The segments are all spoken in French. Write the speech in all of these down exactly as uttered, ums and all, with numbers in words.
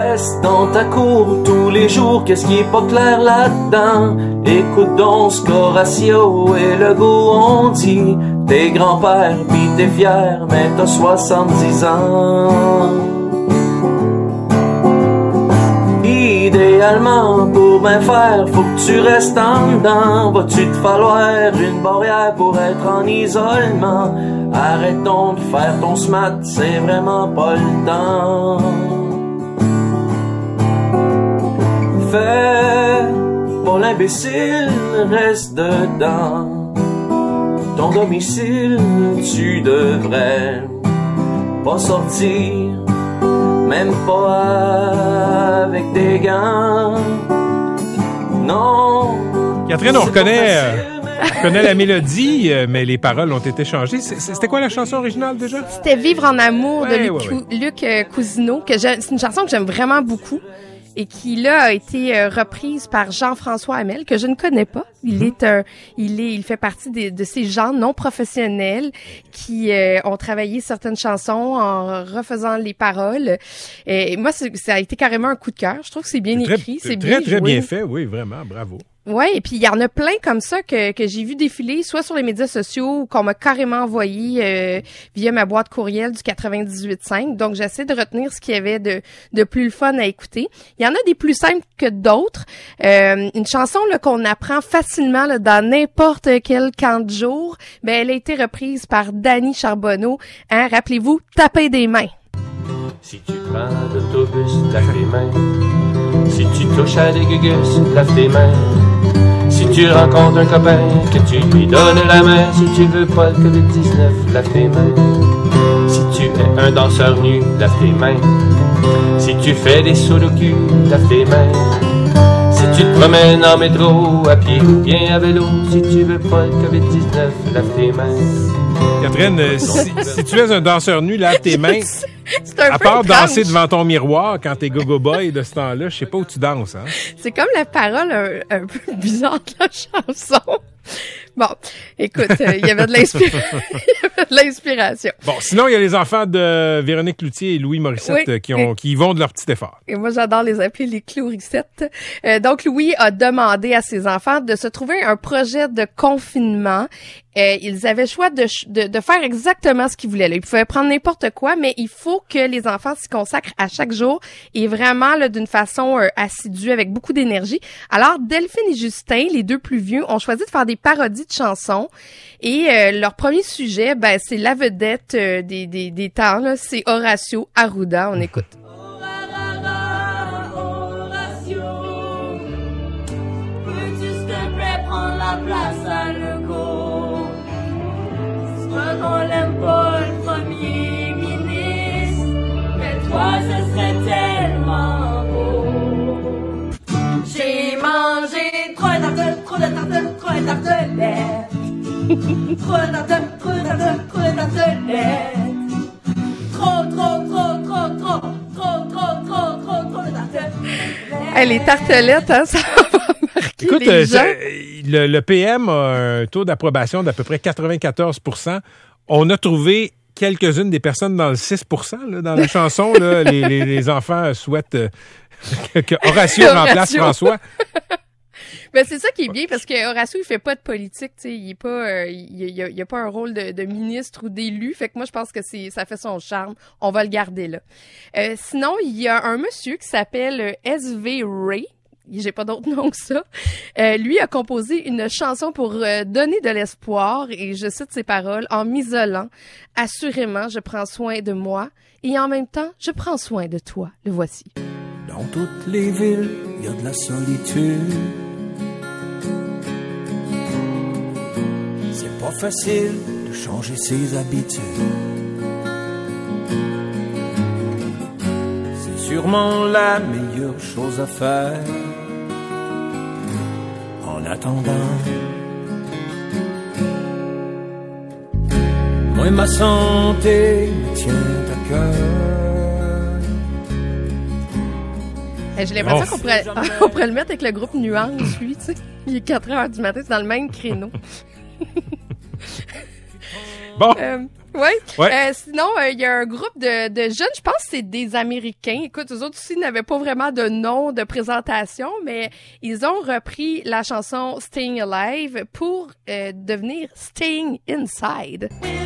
Reste dans ta cour tous les jours, qu'est-ce qui est pas clair là-dedans? Écoute donc ce qu'Horatio et Legault ont dit. T'es grand-père pis t'es fier, mais t'as soixante-dix ans. Idéalement, pour bien faire, faut que tu restes en dedans. Va-tu te falloir une barrière pour être en isolement? Arrête donc de faire ton smat, c'est vraiment pas le temps. Fais pas l'imbécile, reste dedans. Ton domicile, tu devrais pas sortir, même pas avec des gants. Non. Catherine, on reconnaît, on reconnaît la mélodie, mais les paroles ont été changées. C'était quoi la chanson originale déjà? C'était Vivre en amour ouais, de Luc, ouais, ouais. Luc euh, Cousineau. Que c'est une chanson que j'aime vraiment beaucoup et qui, là, a été euh, reprise par Jean-François Hamel, que je ne connais pas. Il mm-hmm. est un, il est, il fait partie des, de ces gens non professionnels qui euh, ont travaillé certaines chansons en refaisant les paroles. Et moi, c'est, ça a été carrément un coup de cœur. Je trouve que c'est bien très, écrit, c'est très, bien très, joué. Très bien fait, oui, vraiment, bravo. Ouais, et puis il y en a plein comme ça que que j'ai vu défiler, soit sur les médias sociaux ou qu'on m'a carrément envoyé euh, via ma boîte courriel du quatre-vingt-dix-huit cinq. Donc j'essaie de retenir ce qu'il y avait de de plus le fun à écouter. Il y en a des plus simples que d'autres. Euh, une chanson là qu'on apprend facilement là, dans n'importe quel camp de jour, ben elle a été reprise par Danny Charbonneau. Hein, rappelez-vous, tapez des mains. Si tu prends l'autobus, lave tes mains. Si tu touches à des gugus, lave tes mains. Si tu rencontres un copain, que tu lui donnes la main. Si tu veux pas le covid dix-neuf, lave tes mains. Si tu es un danseur nu, lave tes mains. Si tu fais des sauts de cul, lave tes mains. Si tu te promènes en métro, à pied ou bien à vélo, si tu veux pas le covid dix-neuf, lave tes mains. Catherine, euh, si, si tu es un danseur nu, lave tes mains. C'est un à peu part étrange. Danser devant ton miroir quand t'es go-go boy de ce temps-là, je sais pas où tu danses, hein? C'est comme la parole un, un peu bizarre de la chanson. Bon, écoute, il euh, y avait de l'inspiration. Il y avait de l'inspiration. Bon, sinon, il y a les enfants de Véronique Cloutier et Louis Morissette oui. qui, ont, qui y vont de leur petit effort. Et moi, j'adore les appeler les clourissettes. Euh, donc, Louis a demandé à ses enfants de se trouver un projet de confinement. Euh, ils avaient le choix de, de, de faire exactement ce qu'ils voulaient. Là. Ils pouvaient prendre n'importe quoi, mais il faut que les enfants s'y consacrent à chaque jour et vraiment là, d'une façon euh, assidue, avec beaucoup d'énergie. Alors, Delphine et Justin, les deux plus vieux, ont choisi de faire des parodies de chansons. Et euh, leur premier sujet, ben, c'est la vedette euh, des, des, des temps, là, c'est Horatio Arruda. On écoute. Horatio, peux-tu s'il te plaît prendre la place à Legault? Soit qu'on l'aime pas le premier ministre, mais toi ce serait tellement beau. J'ai mangé trop de tartes, trop de tartes, trop de tartelettes. Trop de tartes, trop de tartes, trop de tartelettes. Trop, trop, trop, trop, trop, trop, trop, trop, trop, trop de tartelettes. Hey, les tartelettes, hein, ça va marquer Écoute, les euh, gens. ça, le, le P M a un taux d'approbation d'à peu près quatre-vingt-quatorze pour cent. On a trouvé quelques-unes des personnes dans le six pour cent là, dans la chanson. Là, les, les, les enfants souhaitent euh, que, que Horatio remplace François. Ben c'est ça qui est bien parce que Horatio il fait pas de politique, tu sais, il est pas, euh, il, il, a, il a pas un rôle de, de ministre ou d'élu, fait que moi je pense que c'est, ça fait son charme. On va le garder là. Euh, sinon il y a un monsieur qui s'appelle S V Ray. J'ai pas d'autre nom que ça. Euh, lui a composé une chanson pour euh, donner de l'espoir et je cite ses paroles en m'isolant. Assurément, je prends soin de moi et en même temps, je prends soin de toi. Le voici. Dans toutes les villes, il y a de la solitude. C'est pas facile de changer ses habitudes. C'est sûrement la meilleure chose à faire. En attendant, moi ma santé me tient à cœur. Hey, j'ai l'impression Oh. qu'on pourrait, on pourrait le mettre avec le groupe Nuance, lui, tu sais. Il est quatre heures du matin, c'est dans le même créneau. Bon, Euh, Oui. Ouais. Euh, sinon, il euh, y a un groupe de, de jeunes, je pense que c'est des Américains. Écoute, eux autres aussi n'avaient pas vraiment de nom de présentation, mais ils ont repris la chanson Staying Alive pour euh, devenir Staying Inside.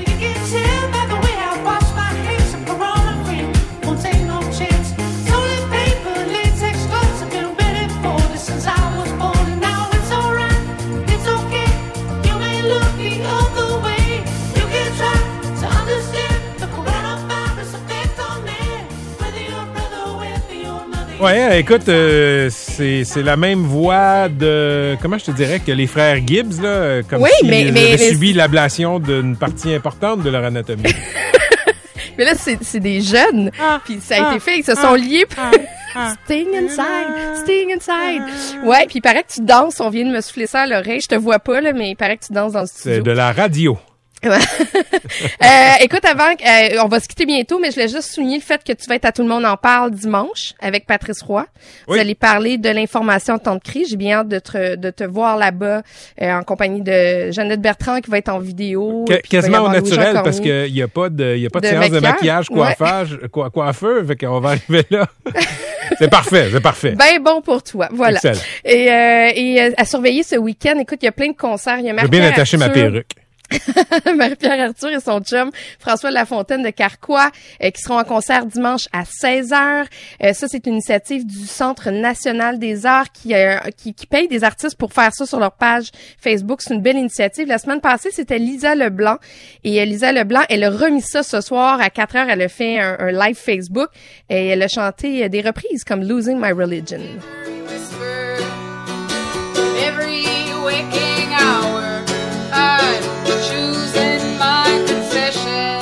Ouais, écoute, euh, c'est c'est la même voix de, comment je te dirais, que les frères Gibbs, là, comme oui, s'ils mais, avaient mais, subi mais... l'ablation d'une partie importante de leur anatomie. Mais là, c'est, c'est des jeunes, ah, puis ça a ah, été fait, ils se sont ah, liés pour... Ah, Staying inside, staying inside. Ouais, puis il paraît que tu danses, on vient de me souffler ça à l'oreille, je te vois pas, là, mais il paraît que tu danses dans le studio. C'est de la radio. euh, écoute, avant, euh, on va se quitter bientôt, mais je voulais juste souligner le fait que tu vas être à Tout le monde en parle dimanche avec Patrice Roy. Oui. Vous allez parler de l'information de temps de crise. J'ai bien hâte de te, de te voir là-bas euh, en compagnie de Jeannette Bertrand qui va être en vidéo. Qu- quasiment au naturel parce qu'il n'y a pas de, y a pas de, de séance maquillage. de maquillage, coiffage, ouais. co- coiffeur, fait qu'on va arriver là. C'est parfait, c'est parfait. Ben bon pour toi, voilà. Excellent. Et, euh, et euh, à surveiller ce week-end, écoute, il y a plein de concerts. Il y a J'ai bien attaché ma perruque. Marie-Pierre Arthur et son chum François Lafontaine de Carquois euh, qui seront en concert dimanche à seize heures. Euh, ça, c'est une initiative du Centre national des arts qui, euh, qui, qui paye des artistes pour faire ça sur leur page Facebook. C'est une belle initiative. La semaine passée, c'était Lisa Leblanc. Et euh, Lisa Leblanc, elle a remis ça ce soir à quatre heures. Elle a fait un, un live Facebook et elle a chanté euh, des reprises comme Losing My Religion. Every waking hour, I'm choosing my concession,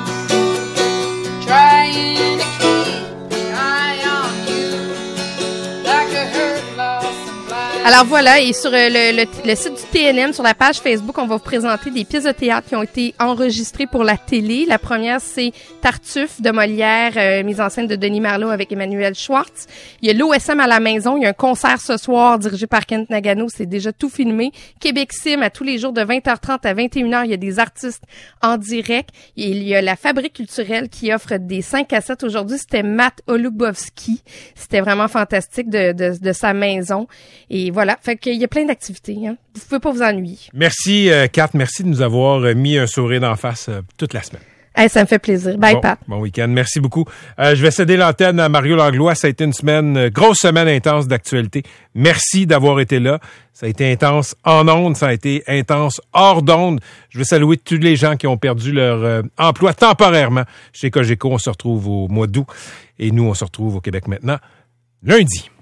trying to keep an eye on you, like a hurt, lost and blind. Alors voilà, et sur le, le, le site du T N M, sur la page Facebook, on va vous présenter des pièces de théâtre qui ont été enregistrées pour la télé. La première, c'est Tartuffe de Molière, euh, mise en scène de Denis Marleau avec Emmanuel Schwartz. Il y a l'O S M à la maison. Il y a un concert ce soir dirigé par Kent Nagano. C'est déjà tout filmé. Québec Sim, à tous les jours de vingt heures trente à vingt et une heures, il y a des artistes en direct. Et il y a la Fabrique culturelle qui offre des cinq cassettes. Aujourd'hui, c'était Matt Olubowski. C'était vraiment fantastique de, de, de sa maison. Et voilà. Fait qu'il y a plein d'activités, hein. Vous pouvez pas vous ennuyer. Merci, euh, Kat. Merci de nous avoir mis un sourire d'en face euh, toute la semaine. Hey, ça me fait plaisir. Bye, bon, Pat. Bon week-end. Merci beaucoup. Euh, je vais céder l'antenne à Mario Langlois. Ça a été une semaine, euh, grosse semaine intense d'actualité. Merci d'avoir été là. Ça a été intense en ondes. Ça a été intense hors d'ondes. Je veux saluer tous les gens qui ont perdu leur euh, emploi temporairement chez Cogeco. On se retrouve au mois d'août. Et nous, on se retrouve au Québec maintenant lundi.